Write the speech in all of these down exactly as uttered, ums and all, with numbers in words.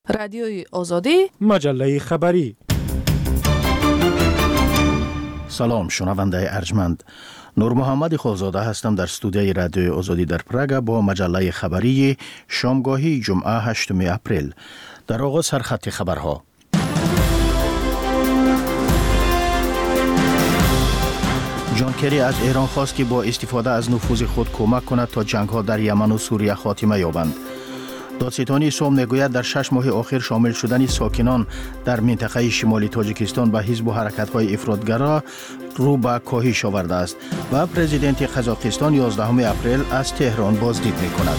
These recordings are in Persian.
رادیوی آزادی، مجله خبری. سلام شنونده ارجمند. نور محمد خالزاده هستم در استودیوی رادیوی آزادی در پراگ با مجله خبری شامگاهی جمعه هشتم اپریل. در آغاز سرخط خبرها. جان کری از ایران خواست که با استفاده از نفوذ خود کمک کند تا جنگ‌ها در یمن و سوریه خاتمه یابند. دادستانی سوم میگوید در شش ماه آخر شامل شدن ساکنان در منطقه شمالی تاجیکستان به حزب و حرکت‌های افراطگرا رو به کاهش آورده است و پرزیدنت قزاقستان یازدهم اپریل از تهران بازدید می‌کند.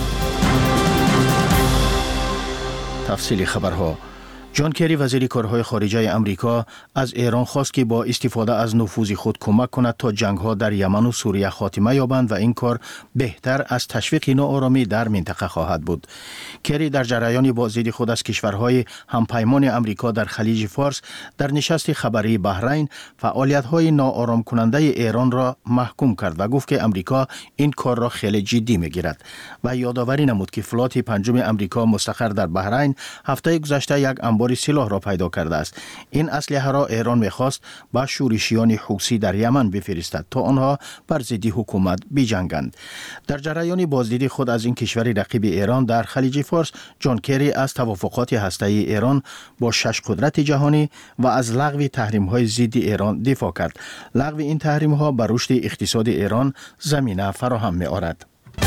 تفصیل خبرها. جان کری وزیر کارهای خارجه امریکا از ایران خواست که با استفاده از نفوذ خود کمک کند تا جنگ‌ها در یمن و سوریه خاتمه یابند و این کار بهتر از تشویق ناآرامی در منطقه خواهد بود. کری در جریان بازدید خود از کشورهای همپیمان امریکا در خلیج فارس در نشست خبری بحرین فعالیت‌های ناآرام کننده ایران را محکوم کرد و گفت که امریکا این کار را خیلی جدی می‌گیرد و یادآوری نمود که فلات پنجم امریکا مستقر در بحرین هفته گذشته یک باری سلاح را پیدا کرده است. این اسلحه را ایران می‌خواست با شورشیان حوثی در یمن بفرستد تا آنها بر ضد حکومت بجنگند. در جریان بازدید خود از این کشور رقیب ایران در خلیج فارس، جان کری از توافقات هسته‌ای ایران با شش قدرت جهانی و از لغو تحریم‌های ضد ایران دفاع کرد. لغو این تحریم‌ها بر رشد اقتصاد ایران زمینه فراهم می‌آورد.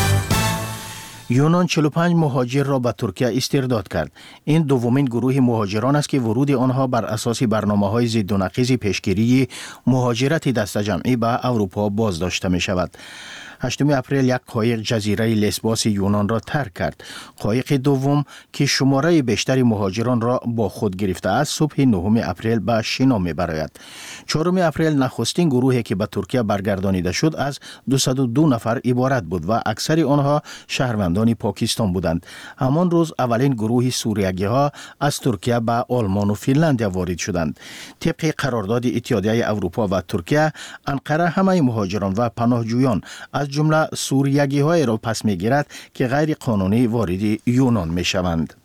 یونان چهل و پنج مهاجر را به ترکیه استرداد کرد. این دومین گروه مهاجران است که ورود آنها بر اساس برنامه‌های ضد و نقیض پیشگیری مهاجرت دسته‌جمعی به اروپا بازداشته می شود. هشتم اپریل یک قایق جزیره لسباس یونان را ترک کرد. قایق دوم که شماره بیشتر مهاجران را با خود گرفته است صبح نهم اپریل به شنا می‌براید. چهارم اپریل نخستین گروهی که به ترکیه برگردانیده شد از دویست و دو نفر عبارت بود و اکثر آنها شهروندان پاکستان بودند. همان روز اولین گروه سوریگی‌ها از ترکیه به آلمان و فنلاند وارد شدند. طبق قرارداد اتحادیه اروپا و ترکیه، انقره همه مهاجران و پناهجویان از جمله سوریگی‌های را پس می‌گیرد که غیر قانونی وارد یونان می‌شوند.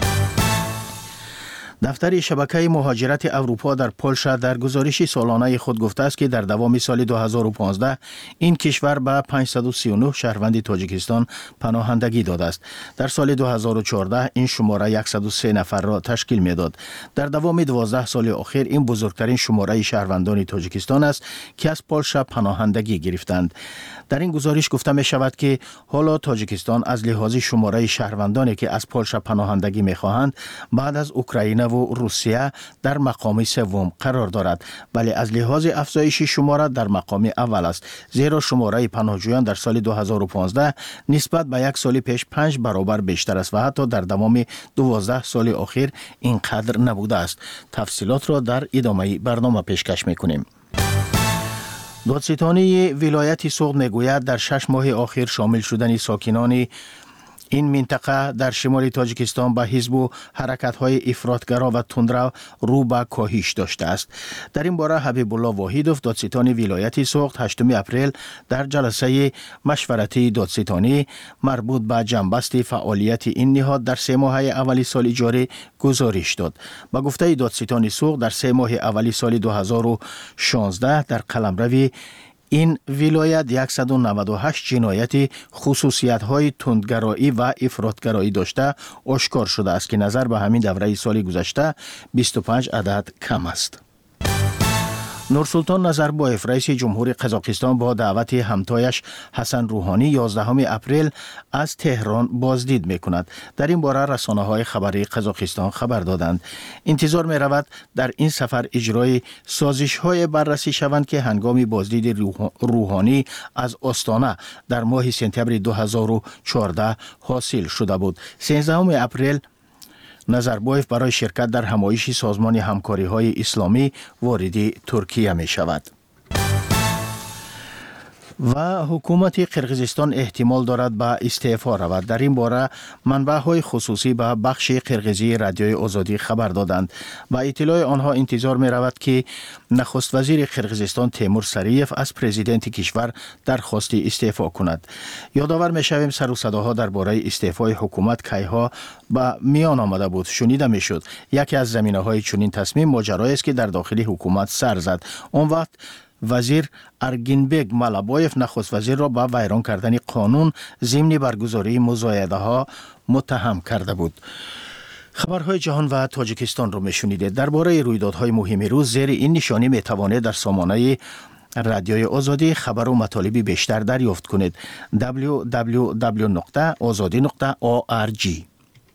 دفتر شبکه مهاجرت اروپا در پولشا در گزارش سالانه خود گفته است که در دوام سال دو هزار و پانزده این کشور به پانصد و سی و نه شهروند تاجیکستان پناهندگی داده است. در سال دو هزار و چهارده این شماره صد و سه نفر را تشکیل می‌داد. در دوام دوازده سال اخیر این بزرگترین شماره شهروندان تاجیکستان است که از پولشا پناهندگی گرفتند. در این گزارش گفته می شود که حالا تاجیکستان از لحاظ شماره شهروندانی که از پولشا پناهندگی می خواهند بعد از اوکراین و روسیه در مقام سوم قرار دارد، ولی از لحاظ افزایش شماره در مقام اول است، زیرا شماره پناهجویان در سال دو هزار و پانزده نسبت به یک سال پیش پنج برابر بیشتر است و حتی در دوام دوازده سال اخیر اینقدر نبوده است. تفصیلات را در ادامه برنامه پیشکش می‌کنیم. دادستانی ولایت سوغد میگوید در شش ماه آخر شامل شدن ساکنان این منطقه در شمال تاجیکستان به حزب و حرکت‌های افراطگرا و تندرو رو به کاهش داشته است. در این باره حبیب الله واحدوف دادستان ولایت سوغد هشتم اپریل در جلسه مشورتی دادستانی مربوط به جنبست فعالیت این نهاد در سه ماه اولی سال جاری گزارش داد. با گفته دادستان سوغد در سه ماه اولی سال دو هزار و شانزده در قلمرو این ولایت صد و نود و هشت جنایت خصوصیت‌های تندگرایی و افراطگرایی داشته آشکار شده است که نظر به همین دوره سال گذشته بیست و پنج عدد کم است. نورسلطان نظربایف رئیس جمهور قزاقستان با دعوت همتایش حسن روحانی یازدهم اپریل از تهران بازدید می‌کند. در این باره رسانه‌های خبری قزاقستان خبر دادند. انتظار می‌رود در این سفر اجرای سازش‌های بررسی شوند که هنگام بازدید روحانی از آستانه در ماه سپتامبر دو هزار و چهارده حاصل شده بود. سیزدهم اپریل نظربایف برای شرکت در همایش سازمان همکاری‌های اسلامی وارد ترکیه می شود. و حکومت قرقیزستان احتمال دارد به استعفا رود. در این باره منبع‌های خصوصی به بخش قرقیزی رادیوی آزادی خبر دادند. با اطلاع آنها انتظار می رود که نخست وزیر قرقیزستان تیمور سریف از پرزیدنت کشور درخواست استعفا کند. یادآور می شویم سر و صداها درباره استعفای حکومت کیها به میان آمده بود. شنیده می شد یکی از زمینه‌های چنین تصمیم ماجرایی است که در داخل حکومت سر زد. آن وقت وزیر ارگینبگ مالابایف نخست وزیر را با ویران کردن قانون ضمن برگزاری مزایده ها متهم کرده بود. خبرهای جهان و تاجیکستان را میشنیدید. درباره رویدادهای مهم روز زیر این نشانی میتوانید در سامانه رادیوی آزادی خبر و مطالب بیشتر دریافت کنید. دبلیو دبلیو دبلیو نقطه آزادی نقطه او آر جی.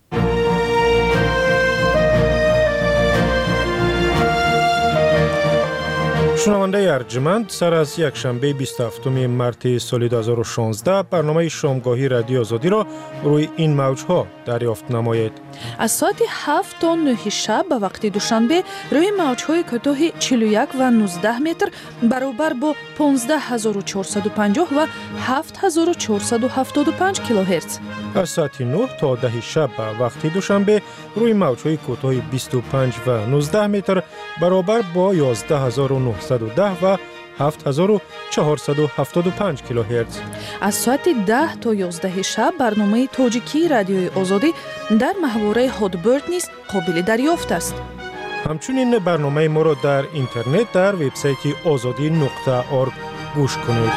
شنونده ارجمند، سر از یک شنبه بیست و هفتم مارس سال دو هزار و شانزده برنامه شامگاهی رادیو آزادی را روی این موجها دریافت نمایید. از ساعت هفت تا نه شب به وقت دوشنبه روی موجهای کوتاه چهل و یک و نوزده متر برابر با پانزده هزار و چهارصد و پنجاه و هفت هزار و چهارصد و هفتاد و پنج کیلوهرتز. از ساعت نه تا ده شب به وقت دوشنبه روی موجهای کوتاه بیست و پنج و نوزده متر برابر با یازده هزار و نهصد و ده و هفت هزار و چهارصد و هفتاد و پنج کیلوهرتز. از ساعت ده تا یازده شب برنامه تاجیکی رادیوی آزادی در محوره هادبرد نیز قابل دریافت است. همچنین برنامه ما را در اینترنت در وبسایت آزادی نقطه اورگ گوش کنید.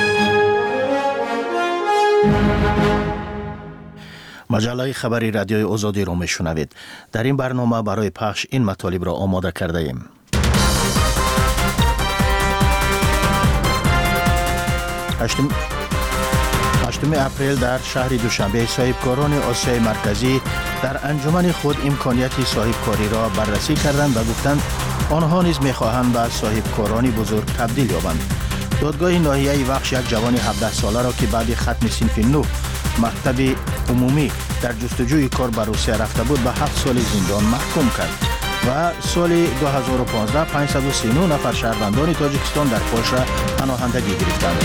مجله خبری رادیوی آزادی را میشنوید. در این برنامه برای پخش این مطالب را آماده کرده ایم. هشتم اپریل در شهر دوشنبه صاحبکاران آسیای مرکزی در انجمن خود امکانیت صاحبکاری را بررسی کردند و گفتند آنها نیز می‌خواهند به صاحبکاران بزرگ تبدیل یابند. دادگاه ناحیه وخش یک جوان هفده ساله را که بعد ختم صنف نه مکتب عمومی در جستجوی کار به روسیه رفته بود به هفت سال زندان محکوم کرد و سال دو هزار و پانزده پانصد و سی و نه نفر شهروندان تاجیکستان در پولشا پناهندگی گرفتند.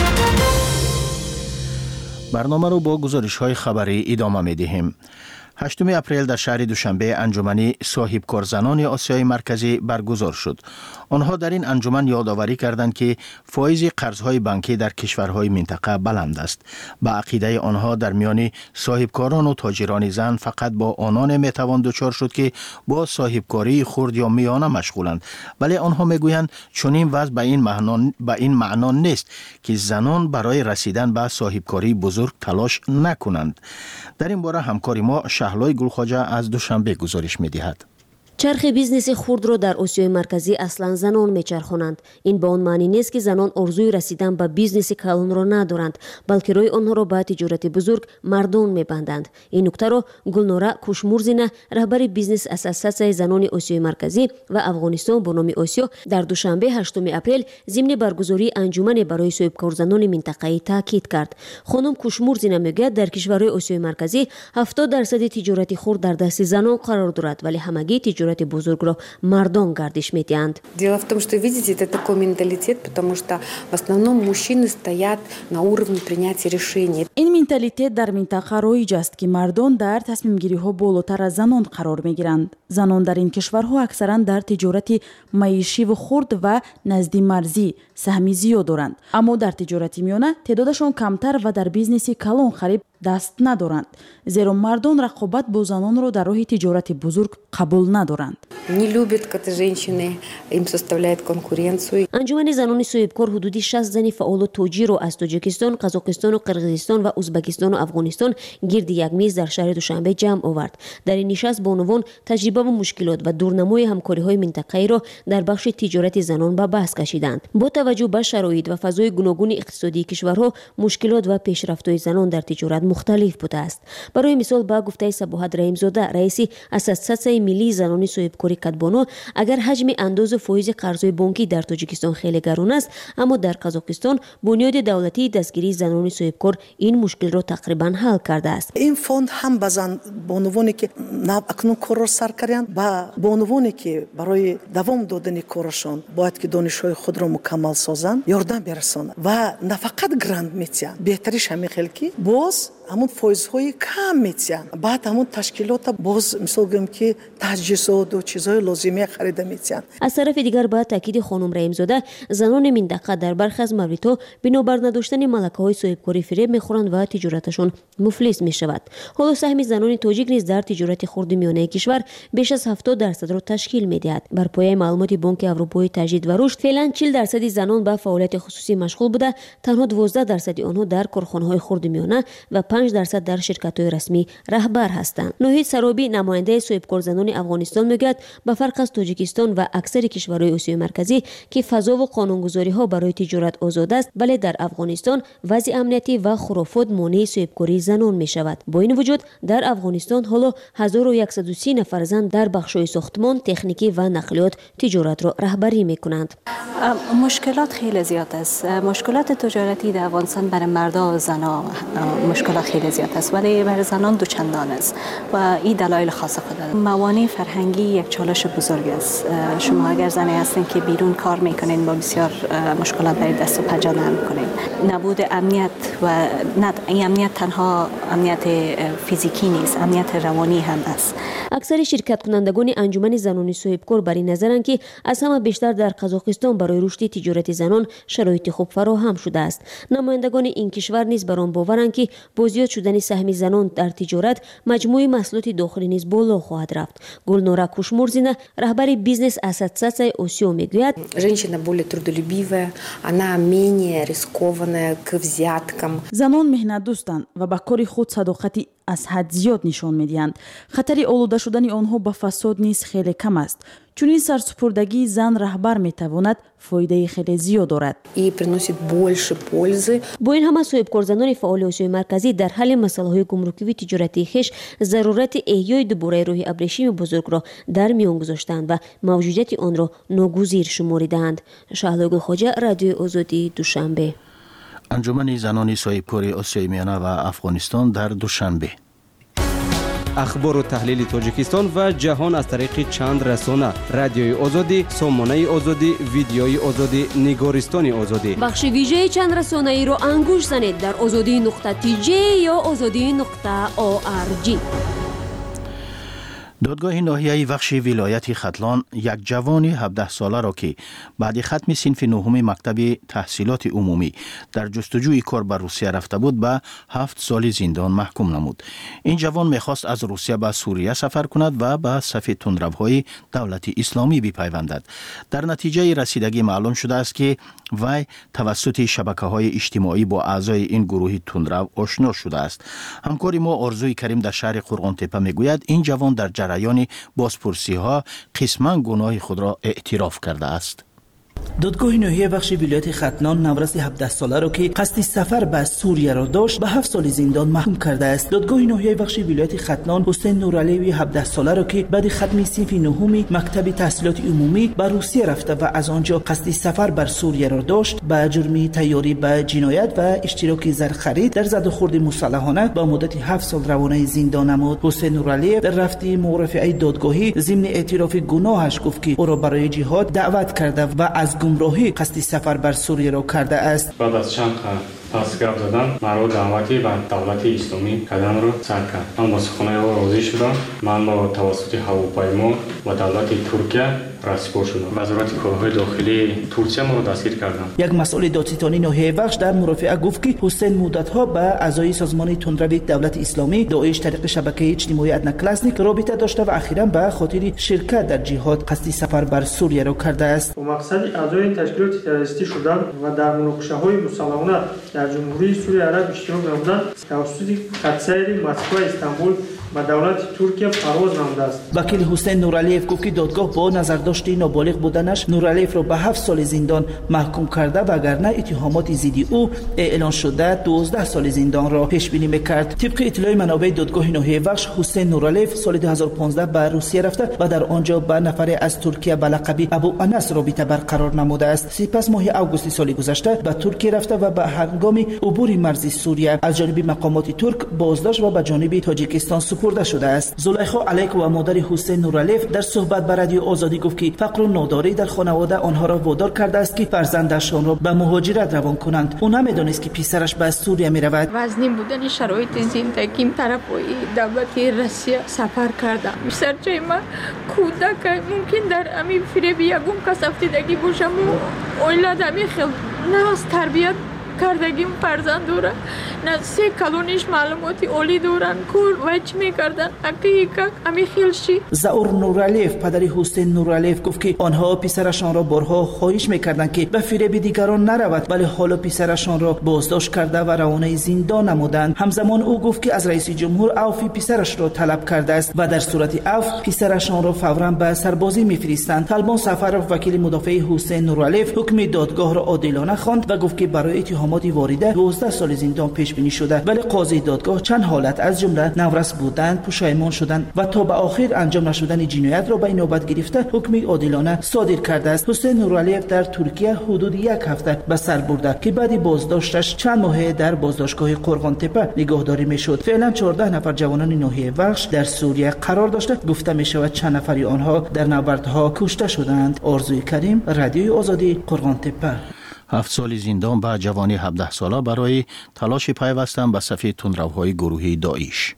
برنامه رو با گزارش‌های خبری ادامه می‌دهیم. هشتم اپریل در شهر دوشنبه انجمن صاحبکار زنان آسیای مرکزی برگزار شد. آنها در این انجمن یادآوری کردند که فایز قرض‌های بانکی در کشورهای منطقه بلند است. با عقیده آنها در میان صاحبکاران و تاجران زن فقط با آنان میتوان دچار شد که با صاحبکاری خرد یا میانه مشغولند. ولی آنها میگویند چنین وضع به این معنا به این معنا نیست که زنان برای رسیدن به صاحبکاری بزرگ تلاش نکنند. در این باره همکار ما شهلای گلخواجه از دوشنبه گزارش می‌دهد. چرخ بیزنس خرد را در آسیای مرکزی اصلا زنان میچرخانند. این به آن معنی نیست که زنان آرزوی رسیدن به بیزنس کلان را ندارند، بلکه روی آنها را به تجارت بزرگ مردان میبندند. این نکته را گلنوره کوشمورزینه، رهبر بیزنس اساسیاسیون زنان آسیای مرکزی و افغانستان با نام آسیا، در دوشنبه هشتم اپریل ضمن برگزاری انجمن برای صاحبکار زنان منطقه‌ای تاکید کرد. خانم کوشمورزینه میگوید در کشورهای آسیای مرکزی هفتاد درصد تجارت خرد در دست زنان قرار دارد، ولی همگی تجارت بزرگ را مردان گردش می‌دهند. Дело в том, что видите, это такой менталитет, потому что в основном мужчины стоят на уровне принятия решений. این مентالیته در منطقه رایج است که مردان در تصمیم گیری ها بالاتر از زنان قرار می‌گیرند. زنان در این کشورها اکثرا در تجارت معیشی و خرد و نزد مرزی سهمی زیاد دارند، اما در تجارت میانه تعدادشان کمتر و در بیزنس کلان خرید دست ندارند، زیرا مردان رقابت با زنان را در راه تجارت بزرگ قبول ندارند. Не любят, когда женщины им составляют конкуренцию. انجمن زنان صاحبکار حدودی شصت زن فعال و تاجر را از تاجیکستان، قزاقستان و قرقیزستان و ازبکستان و افغانستان گرد یک میز در شهر دوشنبه جمع آورد. در این نشست با عنوان تجربه و مشکلات و دورنمای همکاری‌های منطقه‌ای را در بخش تجارت زنان به بحث کشیدند. با توجه به شرایط و فضای گوناگون اقتصادی کشورها، مشکلات و پیشرفت‌های زنان در تجارت مختلف بوده است. برای مثال با گفته صباحت رحیمزاده رئیس اساسیاسیون ملی زنان صاحبکاری کدبانو، اگر حجم انداز فایز قرضای بانکی در تاجیکستان خیلی گران است، اما در قزاقستان بنیاد دولتی دستگیری زنان صاحبکار این مشکل را تقریبا حل کرده است. این فوند هم بزن بانوانی که ناب اکنون کار را سر کردند با بانوانی که برای دوام دادن کارشان باید که دانش‌های خود را مکمل سازند یاردم برسانند و نه فقط گراند میتیان، بهتریش همین خلکی باز همون فایزهای کم میتیان، بعد همون تشکیلات باز مثال گم که تجهیزات و چیزهای لازمه خریده میتیان. از طرف دیگر با تاکید خانم رحیمزاده، زنان منطقه در برخی از مواردها بنابر نداشتن ملکه‌های صاحبکاری فریب میخورند و تجارتشون مفلس میشود. حالا سهم زنان تاجیک نیز در تجارت خرد میانه کشور بیش از هفتاد درصد را تشکیل میدهد. بر پایه معلومات بانک اروپایی تجدید و رشد، فعلا چهل درصد زنان به فعالیت خصوصی مشغول بوده، تنها دوازده درصد آنها در کارخانه‌های خرد میانه و پنج درصد در شرکت‌های رسمی رهبر هستند. نوحید سرابی نماینده صاحبکار زنان افغانستان میگوید به فرق از تاجیکستان و اکثر کشورهای آسیای مرکزی که فضا و قانونگذاری‌ها برای تجارت آزاد است، ولی در افغانستان وضع امنیتی و خرافات مانع صاحبکاری زنان میشود. با این وجود در افغانستان حالا هزار و صد و سی نفر زن در بخش‌های ساختمان، تکنیکی و نقلیات تجارت را رهبری میکنند. مشکلات خیلی زیاد است. مشکلات تجارتی در افغانستان برای مردا و زنا مشکلات خیلی زیاد است، ولی برای زنان دو چندان است و این دلایل خاص خود دارد. موانع فرهنگی یک چالش بزرگ است. شما اگر زنی هستین که بیرون کار میکنین با بسیار مشکلات برای دست و پنجه نرم میکنین. نبود امنیت و نه این امنیت تنها امنیت فیزیکی نیست، امنیت روانی هم است. اکثر شرکت کنندگان انجمن زنان صاحبکار بر این نظرند که از همه بیشتر در قزاقستان برای رشد تجارت زنان شرایط خوب فراهم شده است. نمایندگان این کشور نیز بر آن باورند که با زیاد شدن سهم زنان در تجارت مجموعه محصولات داخلی نیز بالا خواهد رفت. گلنورا کوشمرزینا رهبر بیزنس اساسیاسیون اوسیو میگوید: Женщина более трудолюбивая, она менее рискованная к взяткам. زنان مهنت دوستند و به کار خود صداقتی از حد زیاد نشان میدهند. خطر آلوده شدن آنها به فساد نیز خیلی کم است. چون این سرسپردگی زن رهبر میتواند فایده خیلی زیاد دارد. И приносит больше пользы. با این همه صاحبکار زنان فعال آسیای مرکزی در حل مسائل گمرکی و تجارتی خویش ضرورت احیای دوباره راه ابریشم بزرگ را در میان گذاشتند و موجودیت آن را ناگزیر شماریدند. شهلا گلخواجه، رادیو آزادی، دوشنبه. انجمن زنان صاحبکار آسیای میانه و افغانستان در دوشنبه. اخبار و تحلیل تاجیکستان و جهان از طریق چند رسانه: رادیوی آزادی، سامانه آزادی، ویدیوی آزادی، نگارستان آزادی. بخش ویژه چند رسانه ای را انگوش زنید در آزادی نقطه تی جی یا آزادی نقطه او آر جی. دادگاه ناحیه بخش ولایت ختلان یک جوان هفده ساله را که بعد ختم صنف نهم مکتب تحصیلات عمومی در جستجوی کار به روسیه رفته بود به هفت سال زندان محکوم نمود. این جوان میخواست از روسیه به سوریه سفر کند و به صف تندروهای دولت اسلامی بپیوندد. در نتیجه رسیدگی معلوم شده است که وی توسط شبکه‌های اجتماعی با اعضای این گروه تندرو آشنا شده است. همکار ما آرزوی کریم در شهر قرغانتپه میگوید این جوان در جریان بازپرسی ها قسما گناه خود را اعتراف کرده است. دادگاه ناحیه بخش ولایت ختلان نورس هفده ساله را که قصد سفر به سوریه را داشت به هفت سال زندان محکوم کرده است. دادگاه ناحیه بخش ولایت ختلان حسین نورعلیوی هفده ساله را که بعد ختم صنف نهم مکتب تحصیلات عمومی به روسیه رفته و از آنجا قصد سفر بر سوریه را داشت به جرم تیاری به جنایت و اشتراک زر خرید در زد و خورد مسلحانه با مدت هفت سال روانه زندان نمود. حسین نورعلیو در رفته مرافعه دادگاهی ضمن اعتراف گناهش گفت که او را برای جهاد دعوت کرده و از گمراهی قصد سفر بر سوریه را کرده است. بعد از چند پس گپ زدن مرا دعوتی به دولت اسلامی کردن را سر کرد. من با سخنهای او راضی شدم. من با توسط هواپیما و دولت ترکیه رسیدگار شدم. وزارت کارهای داخلی ترکیه ما را دستگیر کردند. یک مسئول دادستانی ناحیه بخش در مرافعه گفت که حسین مدت‌ها با اعضای سازمان تندرو دولت اسلامی داعش طریق شبکه اجتماعی ادنا کلاسنیک رابطه داشته و اخیراً به خاطر شرکت در جهاد قصد سفر بر سوریه را کرده است. با مقصد اعضای تشکیلات تروریستی شدن و در مناقشه‌های مسلحانه در جمهوری سوریه عرب اشتراک نمودن توسط خطسیر مسکو استانبول به دولت ترکیه پرواز نموده است. وکیل حسین نورعلیف گفت که دادگاه با نظرداشت نابالغ بودنش نورعلیف را به هفت سال زندان محکوم کرده وگرنه اتهامات ضد او اعلان شده دوازده سال زندان را پیش بینی میکرد. طبق اطلاع منابع دادگاه ناحیه وخش حسین نورعلیف سال دو هزار و پانزده به روسیه رفته و در آنجا با نفر از ترکیه به لقب ابو انس رابطه برقرار نموده است. سپس ماه اوگوست سال گذشته به ترکیه رفته و به هنگام عبور مرز سوریه از جانب مقامات ترک بازداشت و به جانب تاجیکستان سپرده شده است. زلیخا علیک و مادر حسین نورعلیف در صحبت با رادیو آزادی گفت که فقر و ناداری در خانواده آنها را وادار کرده است که فرزندشان را به مهاجرت روان کنند. او نمیدانست که پسرش به سوریه می رود. وزنی بودن شرایط زندگیم طرف دولت روسیه سفر کردم. سرچه من کودک ممکن در امی فریب یگم کس افتیدگی باشم و اولاد امی خیل نه از تربیت کردگیم فرزند داره نه سه کلونیش معلوماتی اولی دارن کور وچ میکردن اکی یک امی خیلشی. زاور نورعلیف پدر حسین نورعلیف گفت که آنها پسرشان را بارها خواهش میکردند که به فریب دیگران نرود ولی حالا پسرشان را بازداشت کرده و روانه زندان نمودند. همزمان او گفت که از رئیس جمهور عفو پسرش را طلب کرده است و در صورت عفو پسرشان را فوراً به سربازی میفرستند. طلبان سفرов وکیل مدافع حسین نورعلیف حکم دادگاه را عادلانه خواند و گفت که برای اتهامات وارده دوازده سال زندان پیش بینی شده ولی قاضی دادگاه چند حالت از جمله نورس بودند، پشیمان شدند و تا به آخر انجام نشدن جنایت را به نوبت گرفته حکم عادلانه صادر کرده است. حسین نورعلیف در ترکیه حدود یک هفته به سر برده که بعد بازداشتش چند ماه در بازداشتگاه قرغان تپه نگهداری میشد. فعلا چهارده نفر جوانان ناحیه وخش در سوریه قرار داشته. گفته می شود چند نفری آنها در نبردها کشته شدند. آرزوی کریم، رادیوی آزادی، قرغان تپه. هفت سال زندان به جوانی هفده ساله برای تلاش پیوستن به صف تندروهای گروهی داعش.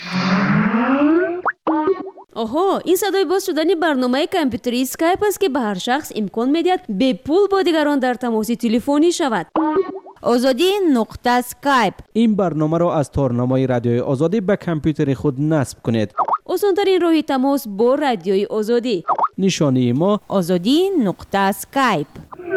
آها، این صدای باز شدن برنامه کامپیوتری اسکایپ است که به هر شخص امکان میدهد به پول با دیگران در تماس تلفنی شود. آزادی نقطه اسکایپ. این برنامه را از تارنمای رادیوی آزادی به کامپیوتر خود نصب کنید. آسان‌ترین راه تماس با رادیوی آزادی. نشانی ما آزادی نقطه اسکایپ.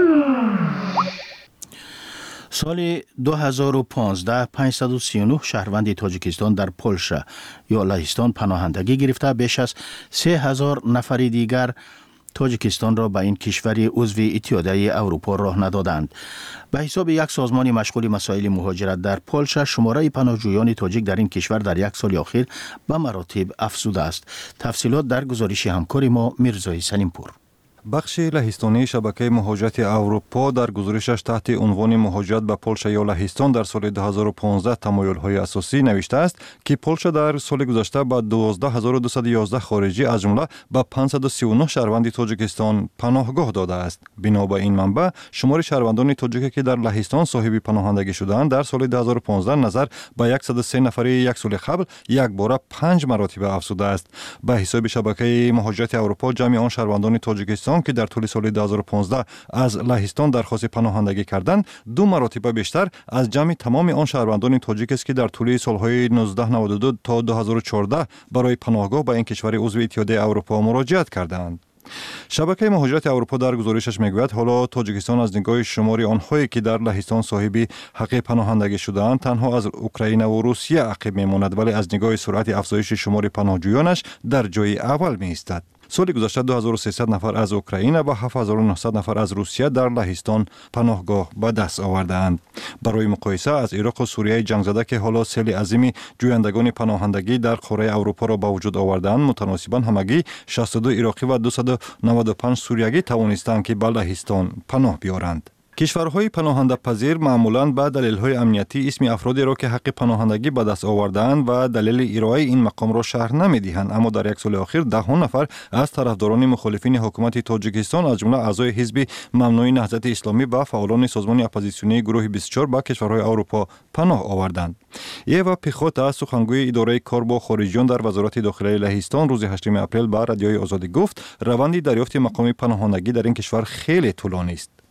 سال دو هزار و پانزده پانصد و سی و نه شهروند تاجیکستان در پولشا یا لهستان پناهندگی گرفته. بیش از سه هزار نفر دیگر تاجیکستان را به این کشور عضو اتحادیه اروپا راه ندادند. به حساب یک سازمان مشغول مسائل مهاجرت در پولشا شماره پناهجویان تاجیک در این کشور در یک سال اخیر به مراتب افزوده است. تفصیلات در گزارش همکار ما میرزای سلیمپور. بخش لهستانی شبکه مهاجرت اروپا در گزارشش تحت عنوان مهاجرت به پولشا یا لهستان در سال دو هزار و پانزده تمایل‌های اساسی نوشته است که پولشا در سال گذشته به دوازده هزار و دویست و یازده خارجی از جمله به پانصد و سی و نه شهروند تاجیکستان پناهگاه داده است. بنا به این منبع شمار شهروندان تاجیکی که در لهستان صاحب پناهندگی شدند در سال دو هزار و پانزده نظر به صد و سه نفر یک سال قبل یک باره پنج مراتب افزوده است. به حساب شبکه مهاجرت اروپا جمعی آن شهروندان تاجیکستان که در طول سال دو هزار و پانزده از لهستان درخواست پناهندگی کردند دو مرتبه بیشتر از جمع تمام آن شهروندان تاجیک است که در طول سالهای نوزده نود و دو تا دو هزار و چهارده برای پناهگاه به این کشور عضو اتحادیه اروپا مراجعت کردند. شبکه مهاجرت اروپا در گزارشش میگوید حالا تاجیکستان از نگاه شمار آنهایی که در لهستان صاحب حق پناهندگی شده‌اند تنها از اوکراین و روسیه عقب میماند ولی از نگاه سرعت افزایش شمار پناهجویانش در جای اول میایستد. سال گذشته دو هزار و سیصد نفر از اوکراین و هفت هزار و نهصد نفر از روسیه در لهستان پناهگاه به دست آوردند. برای مقایسه از عراق و سوریه جنگ زده که حالا سیل عظیم جویندگان پناهندگی در قاره اروپا را به وجود آوردند متناسباً همگی شصت و دو عراقی و دویست و نود و پنج سوریگی توانستند که به لهستان پناه بیارند. کشورهای پناهنده پذیر معمولاً به دلایل امنیتی اسم افرادی را که حق پناهندگی به دست آوردند و دلیل ارائه این مقام را شرح نمی‌دهند، اما در یک سال اخیر ده نفر از طرفداران مخالفین حکومت تاجیکستان از جمله اعضای حزب ممنوع نهضت اسلامی و فعالان سازمان اپوزیسیونی گروه بیست و چهار به کشورهای اروپا پناه آوردند. ایوا پیخوتا سخنگوی اداره کار با خارجیان در وزارت داخلی لهستان روز هشتم اپریل به رادیوی آزادی گفت روند دریافت مقام پناهندگی در این کشور خیلی طولانی است.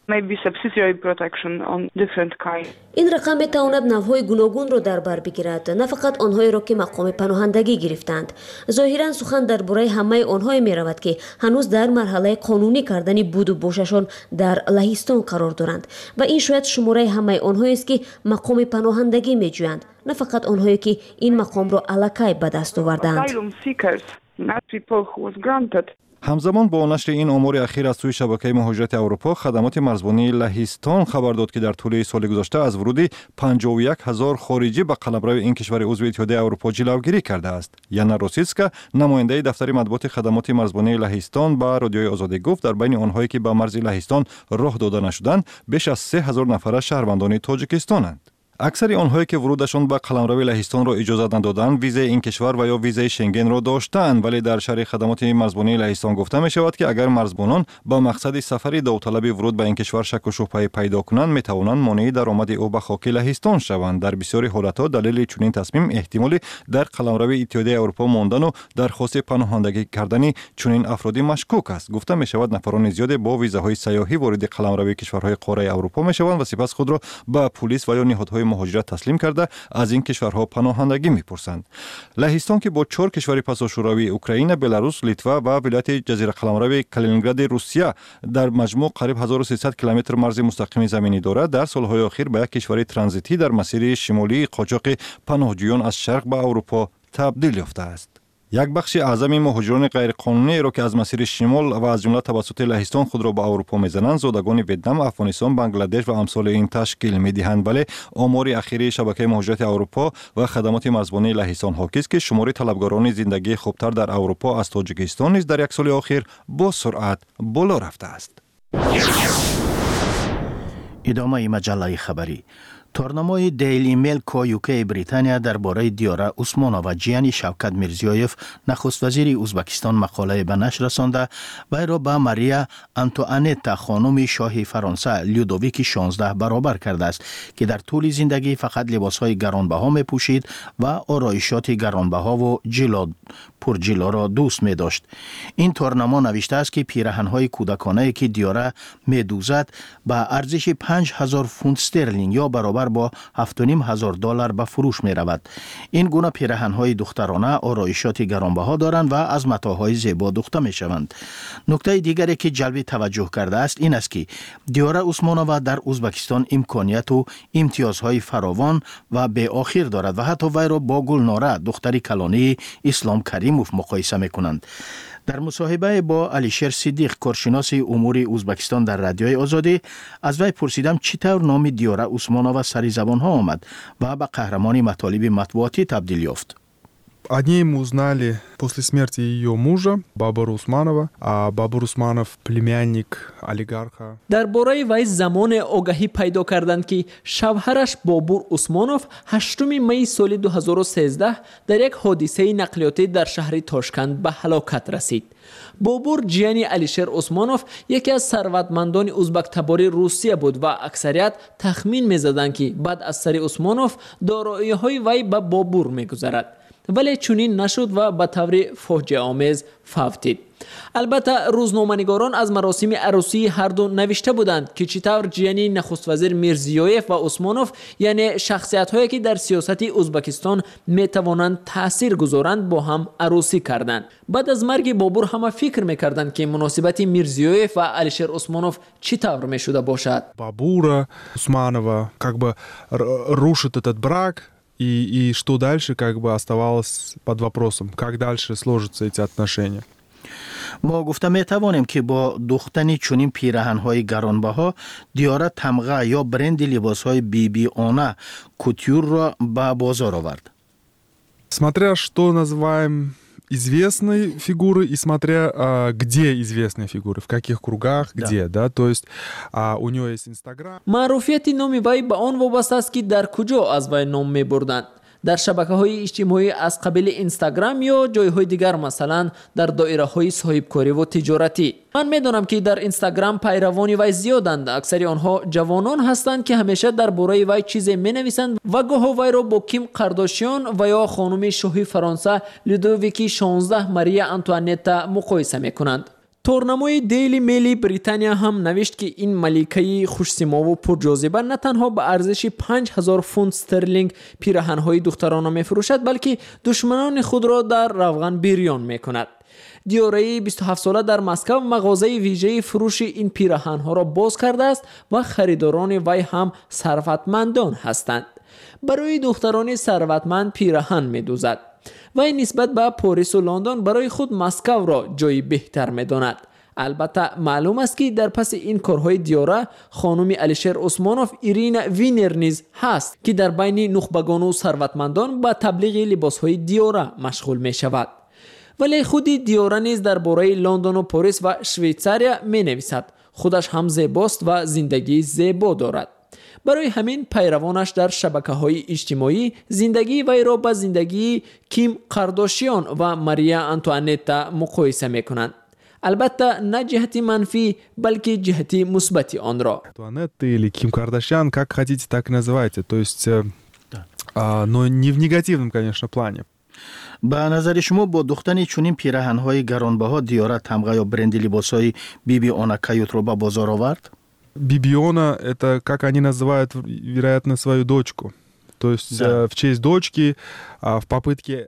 maybe subsidiary protection on different kinds. این رقم میتواند نوع‌های گوناگون را در بر بگیرد، نه فقط آنهایی را که مقام پناهندگی گرفتند. ظاهرا سخن درباره همه آنهایی میرود که هنوز در مرحله قانونی کردن بود و باششان در لهستان قرار دارند و این شاید شماره همه آنهایی است که مقام پناهندگی میجویند، نه فقط آنهایی که این مقام را الکی به دست آوردند. همزمان با نشر این امور اخیر از سوی شبکه مهاجرت اروپا، خدمات مرزبانی لهستان خبر داد که در طول سال گذشته از ورود پنجاه و یک هزار خارجی به قلمرو این کشور عضو اتحادیه اروپا جلوگیری کرده است. یانا روسیتسکا، نماینده دفتر مطبوعات خدمات مرزبانی لهستان، با رادیوی آزادی گفت در بین آنهایی که به مرز لهستان راه داده نشدند، بیش از سه هزار نفر شهروندان تاجیکستانند. اکثر آنهایی که ورودشان به قلمرو لهستان را اجازه ندادند ویزای این کشور و یا ویزای شنگن را داشتند، ولی در شرح خدمات مرزبانی لهستان گفته می شود که اگر مرزبانان با مقصد سفری داوطلب ورود به این کشور شک و شبهه پیدا کنند، می توانند مانع درآمد او به خاک لهستان شوند. در بسیاری حالتها دلیل چنین تصمیم احتمال در قلمرو اتحادیه اروپا ماندن و درخواست پناهندگی کردن چنین افرادی مشکوک است. گفته می شود نفران زیاد با ویزاهای سیاحی وارد قلمرو کشورهای قاره اروپا می شوند و سپس خود را به پلیس و یا نهادهای مهاجرت تسلیم کرده از این کشورها پناهندگی می‌پرسند. لهستان که با چهار کشور پساشوروی اوکراین، بلاروس، لیتوا و ولایت جزیره قلمرو کالینینگراد روسیه در مجموع قریب هزار و سیصد کیلومتر مرز مستقیم زمینی دارد، در سالهای اخیر به یک کشور ترانزیتی در مسیر شمالی قاچاق پناهجویان از شرق به اروپا تبدیل یافته است. یک بخش اعظم مهاجران غیرقانونی را که از مسیر شمال و از جمله توسط لهستان خود را به اروپا میزنند، زادگان ویتنام، افغانستان، بنگلادش و امثال این تشکیل میدهند. ولی آمار اخیری شبکه مهاجرت اروپا و خدمات مرزبانی لهستان حاکی است که شمار طلبکاران زندگی خوبتر در اروپا از تاجیکستان نیز در یک سال اخیر با سرعت بالا رفته است. ادامه مجله خبری. تورنمای دیلی میل کو یوکی بریتانیا درباره دیاره عثمانوف و جیانی شوکت میرزیویف نخست وزیر ازبکستان مقاله به نشر رسانده وی را به ماریا آنتوانتا خانم شاه فرانسه لودویک شانزده برابر کرده است که در طول زندگی فقط لباسهای گرانبها می پوشید و آرایشات گرانبها و جلاد پرجلا را دوست می داشت. این تورنما نوشته است که پیراهن‌های کودکانه که دیاره می دوزد به ارزش پنج هزار فونت استرلینگ یا برابر با هفت و نیم هزار دلار به فروش می رود. این گونه پیراهن‌های دخترانه آرایشات گرانبها دارند و از متاعهای زیبا دوخته می شوند. نکته دیگری که جلب توجه کرده است این است که دیاره عثمانوف در ازبکستان امکانیت و امتیازهای فراوان و به آخر دارد و حتی وی را با گلناره دختری کلانی اسلام کریموف مقایسه می کنند. در مصاحبه با علیشیر صدیق کارشناس امور ازبکستان در رادیوی آزادی از وی پرسیدم چطور نام دیاره عثمانوف سر زبان ها آمد و به قهرمان مطالب مطبوعاتی تبدیل یافت. О ней мы узнали после смерти ее мужа, Бабура Усманова, а Бабур Усманов племянник олигарха. درباره وی زمان آگاهی پیدا کردند که شوهرش بابور عثمانوف هشتم می سال دو هزار و سیزده در یک حادثه نقلیاتی در شهر تاشکند به هلاکت رسید. بابور جیانی علیشیر عثمانوف یکی از ثروتمندان ازبک تبار روسیه بود و اکثریت تخمین می‌زدند که بعد از سر عثمانوف دارایی‌های وی به بابور می‌گذرد. ولی چنین نشد و به طور فاجعه آمیز فوتید. البته روزنامه‌نگاران از مراسم عروسی هر دو نوشته بودند که چطور جیانی نخست وزیر میرزیویف و عثمانوف یعنی شخصیت‌هایی که در سیاست ازبکستان می‌توانند تأثیر گذارند با هم عروسی کردند. بعد از مرگ بابور همه فکر می‌کردند که مناسبت میرزیویف و علیشیر عثمانوف چطور می‌شده باشد. Бабура Усманова как бы рушит этот брак. И, и что дальше, как бы оставалось под вопросом, как дальше сложатся эти отношения. ما گفته می توانیم که با دوختن چنین پیراهن‌های گرانبها دیاره تمغه یا برند لباس‌های بی بی آنه کوتیور را به بازار آورد. Смотря что называем известной фигуры и смотря а, где известные фигуры, в каких кругах, да. где, да, то есть а, у него есть Инстаграм. معروفیت نام وی به آن وابسته است که در کجا از وی نام می بردند. در شبکه‌های اجتماعی از قبیل اینستاگرام یا جای‌های دیگر مثلا در دایره‌های صاحبکاری و تجارتی. من می‌دانم که در اینستاگرام پیروان وی زیادند. اکثر آنها جوانان هستند که همیشه درباره وی چیزی می‌نویسند و گاه وی را با کیم کارداشیان و یا خانم شاه فرانسه لودویک شانزده ماریا آنتوانتا مقایسه می‌کنند. تورنمای دیلی میلی بریتانیا هم نوشت که این ملیکه خوش‌سیما و پرجاذبه نه تنها به ارزش پنج هزار فونت استرلینگ پیراهن‌های دخترانه می‌فروشد، بلکه دشمنان خود را در روغن بریان می‌کند. دیوره بیست و هفت ساله در مسکو مغازه ویژه فروش این پیراهن‌ها را باز کرده است و خریداران وی هم ثروتمندان هستند. برای دختران ثروتمند پیراهن می‌دوزد. وی نسبت به پاریس و لندن برای خود مسکو را جای بهتر می‌داند. البته معلوم است که در پس این کارهای دیوره خانم الیشر عثمانوف ایرین وینر نیز هست که در بین نخبگان و ثروتمندان به تبلیغ لباسهای دیوره مشغول می‌شود. ولی خود دیوره نیز درباره لندن و پاریس و شویتزاریا می‌نویسد. خودش هم زیباست و زندگی زیبا دارد. برای همین پیروانش در شبکه‌های اجتماعی زندگی وی را با زندگی کیم کارداشیان و ماریا آنتوانتا مقایسه می‌کنند. البته نه جهتی منفی بلکه جهتی مثبت آن را. Антуанетта или Ким Кардашьян, как хотите, так и называйте. То есть, а, но не в негативном, конечно, плане. به نظر شما با دختن چنین پیراهن‌های گرانبها دیاره تمغه یا برند لباس‌های بی بی اونا کایوت رو به بازار آورد؟ Бибиона — это, как они называют, вероятно, свою дочку. То есть да. В честь дочки, в попытке...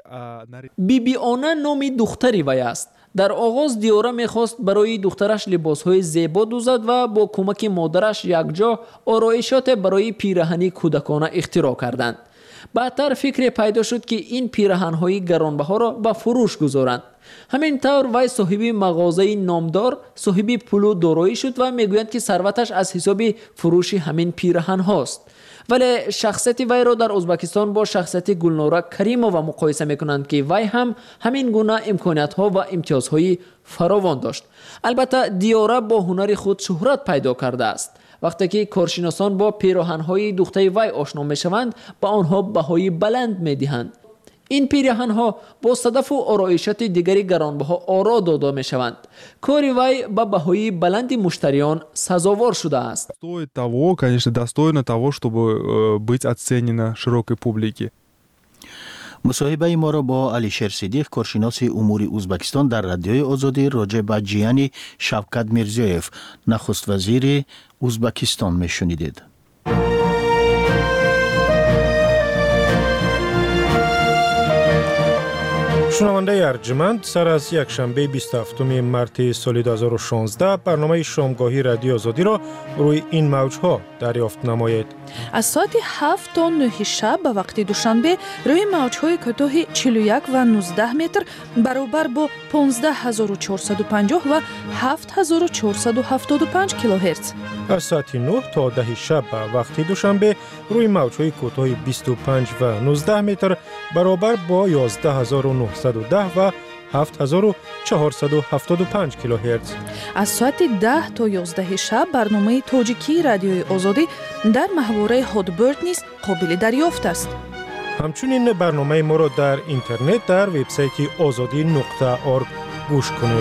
بیبیانا نام دختری وی است. در آغاز دیوره میخواست برای دخترش لباسهای زیبا دوزد و با کمک مادرش یکجا آرایشات برای پیراهنی کودکانه اختراع کردند. بعدتر فکر پیدا شد که این پیراهن‌های گرانبها را به فروش گذارند. همین طور وی صاحب مغازه نامدار، صاحب پول و دارایی شد و میگویند که ثروتش از حساب فروش همین پیراهن هاست. ولی شخصیت وی را در ازبکستان با شخصیت گلناره کریمووا مقایسه میکنند که وی هم همین گونه امکانات ها و امتیازهای فراوان داشت. البته دیاره با هنر خود شهرت پیدا کرده است. وقتی که کارشناسان با پیراهن‌های دوخته وی آشنا میشوند، به آنها بهای بلند میدهند. این پیراهن‌ها با صدف و آرایشات دیگری گرانبها آرا داده میشوند. کار وی با بهای بلند مشتریان سزاوار شده است. Стоит того, конечно, достойно того, чтобы быть оценено широкой публике. مصاحبه ما را با الیشر صدیق کارشناس امور ازبکستان در رادیوی آزادی راجع به جیان شوکت میرزیوف نخست وزیر ازبکستان میشنیدید. شنونده ارجمند، سر از یک شنبه بیست و هفتم مارس سال دو هزار و شانزده برنامه شامگاهی رادیو آزادی را روی این موجها دریافت نمایید. از ساعت هفت تا نه شب به وقت دوشنبه روی موجهای کوتاه چهل و یک و نوزده متر برابر با پانزده هزار و چهارصد و پنجاه و هفت هزار و چهارصد و هفتاد و پنج کیلوهرتز. از ساعت نه تا ده شب به وقت دوشنبه روی موجهای کوتاه بیست و پنج و نوزده متر برابر با یازده هزار و نهصد و ده و هفت هزار و چهارصد و هفتاد و پنج کیلوهرتز. از ساعت ده تا یازده شب برنامه تاجیکی رادیوی آزادی در محوره هادبرد نیز قابل دریافت است. همچنین برنامه ما را در اینترنت در وبسایت آزادی نقطه org گوش کنید.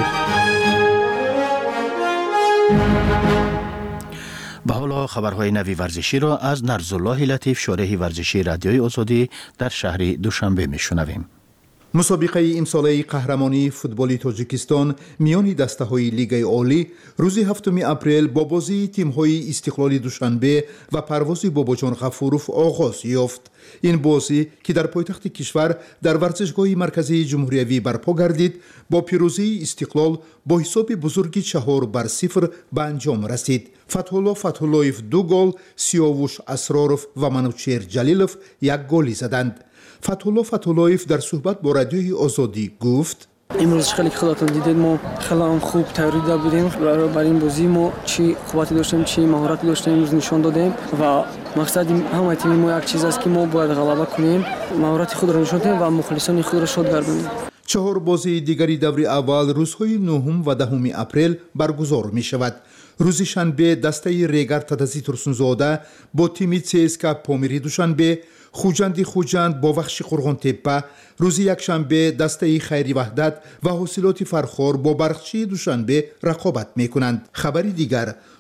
به حالا خبرهای نوی ورزشی را از نرزالله لطیف شارح ورزشی رادیوی آزادی در شهر دوشنبه میشنویم. مسابقه امساله قهرمانی فوتبال تاجیکستان میان دسته‌های لیگ عالی روز هفتم اپریل با بازی تیم‌های استقلال دوشنبه و پرواز باباجان غفوروف آغاز یافت. این بازی که در پایتخت کشور در ورزشگاه مرکزی جمهوری برپا گردید، با پیروزی استقلال با حساب بزرگی چهار بر صفر به انجام رسید. فتح‌الله فتح‌الله‌یف دو گل، سیاوش اسرارов و منوچهر جلیلov یک گلی زدند. فتح‌الله فتح‌الله‌یف در صحبت با رادیوی آزادی گفت: امروز خیلی خودتون دیدید ما خیلی خوب تیاری داده بودیم. برای این بازی ما چی قوتی داشتیم چی مهارتی داشتیم امروز نشان دادیم و مقصد همه تیم ما یک چیز است که ما باید غلبه کنیم، مهارت خود را نشان دهیم و مخلصان خود را شاد گردانیم. چهار بازی دیگری دور اول روزهای نهم و دهم اپریل برگزار می شود. روز شنبه دسته ریگر تدزی ترسونزاده با تیم سی اس کے پامیری دوشنبه، خوجندی خوجند با وخش قرغان تپه. روز یک شنبه دسته خیری وحدت و حاصلات فرخار با برخچی دوشنبه رقابت می کنند. خبری دیگر،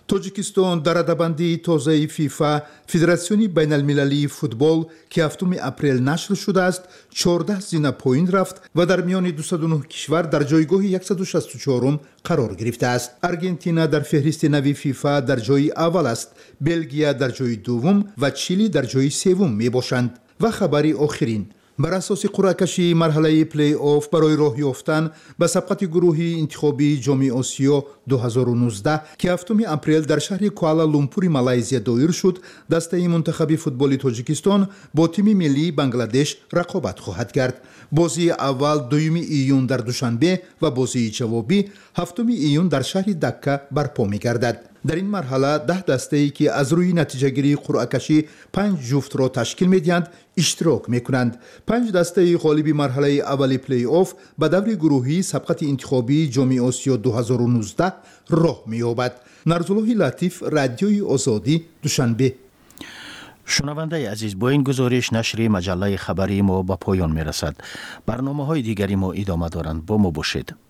тоҷикистон дар радабанди тозаи фифа федератсиони байналмилалии футбол ки ҳафтуми апрел нашр шудааст чордаҳ зина поин рафт ва дар миёни дусаду нӯҳ кишвар дар ҷойгоҳи яксаду шасту чорум қарор гирифтааст. аргентина дар феҳристи нави фифа дар ҷойи аввал аст, белгия дар ҷойи дуввум ва чили дар ҷойи севум мебошанд. ва хабари охирин: бар асоси қуръакашии марҳалаи плей-офф барои роҳ ёфтан ба сабқати гурӯҳи интихобии ҷоми осиё ду ҳазору нуздаҳ ки ҳафтуми апрел дар шаҳри куала-лумпури малайзия доир шуд, дастаи мунтахаби футболи тоҷикистон бо тими миллии Бангладеш рақобат хоҳад кард. бозии аввал дуюми июн дар душанбе ва бозии ҷавобӣ ҳафтуми июн дар шаҳри Дакка барпо мегардад. дар ин марҳала даҳ дастае ки аз рӯи натиҷагирии қуръакашӣ панҷ ҷуфтро ташкил медиҳанд иштирок мекунанд. панҷ дастаи ғолиби марҳалаи аввали плей-офф ба даври гурӯҳии сабқати интихобии ҷоми осиё ду ҳазору нуздаҳ роҳ меёбад. Нарзуллоҳи Латиф, Радиои Озодӣ, Душанбе. шунавандаи азиз, бо ин гузориш нашри маҷаллаи хабарии мо ба поён мерасад. барномаҳои дигари мо идома доранд. бо мо бошед.